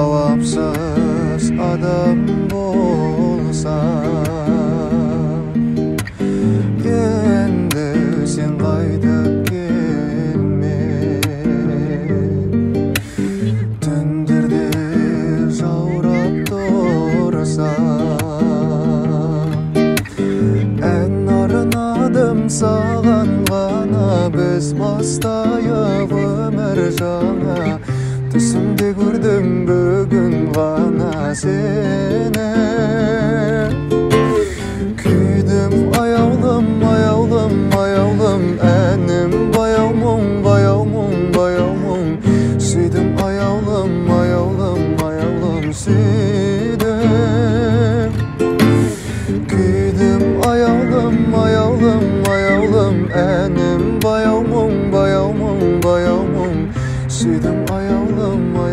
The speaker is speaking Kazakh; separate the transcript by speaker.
Speaker 1: Cevapsız adam bolsam, endi sen qaytып kelme. Түндерде жаурап тұрсам, ән арнадым саған ғана, біз бастайық өмір жаңа. Түсімде көрдім бүгін ғана сені. Күйдім аяулым, аяулым, аяулым, әнім баяу мұң, баяу мұң, баяу мұң. Сүйдім аяулым, аяулым, аяулым, сүйдім. Күйдім аяулым, аяулым, аяулым, әнім баяу мұң, баяу мұң, баяу мұң. Сүйдім аяулым,